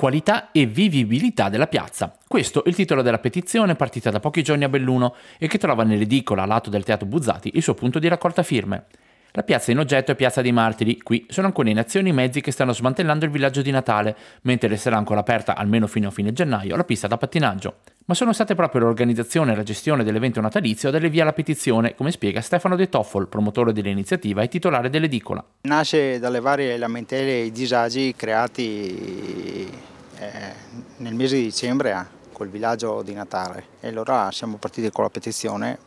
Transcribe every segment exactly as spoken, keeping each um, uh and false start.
qualità e vivibilità della piazza. Questo è il titolo della petizione partita da pochi giorni a Belluno e che trova nell'edicola a lato del Teatro Buzzati il suo punto di raccolta firme. La piazza in oggetto è Piazza dei Martiri. Qui sono ancora in azione i mezzi che stanno smantellando il villaggio di Natale, mentre resterà ancora aperta, almeno fino a fine gennaio, la pista da pattinaggio. Ma sono state proprio l'organizzazione e la gestione dell'evento natalizio a dare via alla petizione, come spiega Stefano De Toffol, promotore dell'iniziativa e titolare dell'edicola. Nasce dalle varie lamentele e disagi creati eh, nel mese di dicembre col villaggio di Natale, e allora siamo partiti con la petizione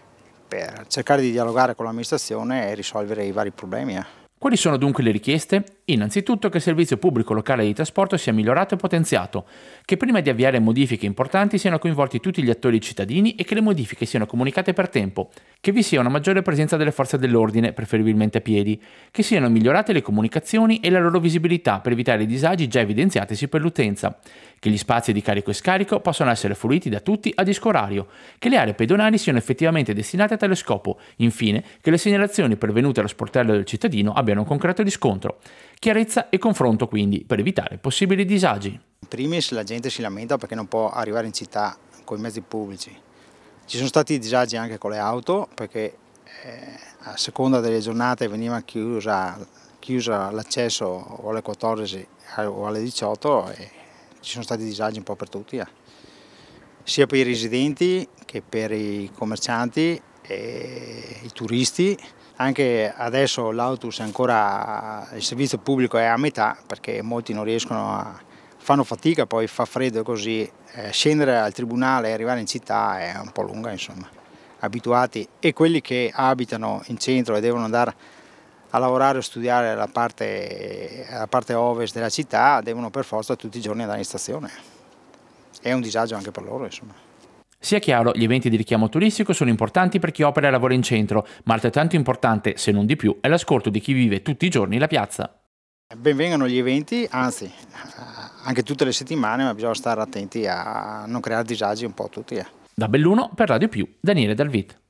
per cercare di dialogare con l'amministrazione e risolvere i vari problemi. Quali sono dunque le richieste? Innanzitutto che il servizio pubblico locale di trasporto sia migliorato e potenziato, che prima di avviare modifiche importanti siano coinvolti tutti gli attori cittadini e che le modifiche siano comunicate per tempo, che vi sia una maggiore presenza delle forze dell'ordine, preferibilmente a piedi, che siano migliorate le comunicazioni e la loro visibilità per evitare i disagi già evidenziatisi per l'utenza, che gli spazi di carico e scarico possano essere fruiti da tutti a disco orario, che le aree pedonali siano effettivamente destinate a tale scopo, infine che le segnalazioni pervenute allo sportello del cittadino abbiano un concreto riscontro. Chiarezza e confronto quindi, per evitare possibili disagi. In primis la gente si lamenta perché non può arrivare in città con i mezzi pubblici. Ci sono stati disagi anche con le auto perché eh, a seconda delle giornate veniva chiusa, chiusa l'accesso o alle quattordici o alle diciotto e ci sono stati disagi un po' per tutti, eh. sia per i residenti che per i commercianti e i turisti. Anche adesso l'autobus è ancora, il servizio pubblico è a metà perché molti non riescono a, fanno fatica, poi fa freddo così, eh, scendere al tribunale e arrivare in città è un po' lunga, insomma, abituati. E quelli che abitano in centro e devono andare a lavorare o studiare alla parte, alla parte ovest della città devono per forza tutti i giorni andare in stazione. È un disagio anche per loro, insomma. Sia chiaro, gli eventi di richiamo turistico sono importanti per chi opera e lavora in centro, ma altrettanto importante, se non di più, è l'ascolto di chi vive tutti i giorni la piazza. Benvengano gli eventi, anzi, anche tutte le settimane, ma bisogna stare attenti a non creare disagi un po' a tutti. Eh. Da Belluno per Radio Più, Daniele Dalvit.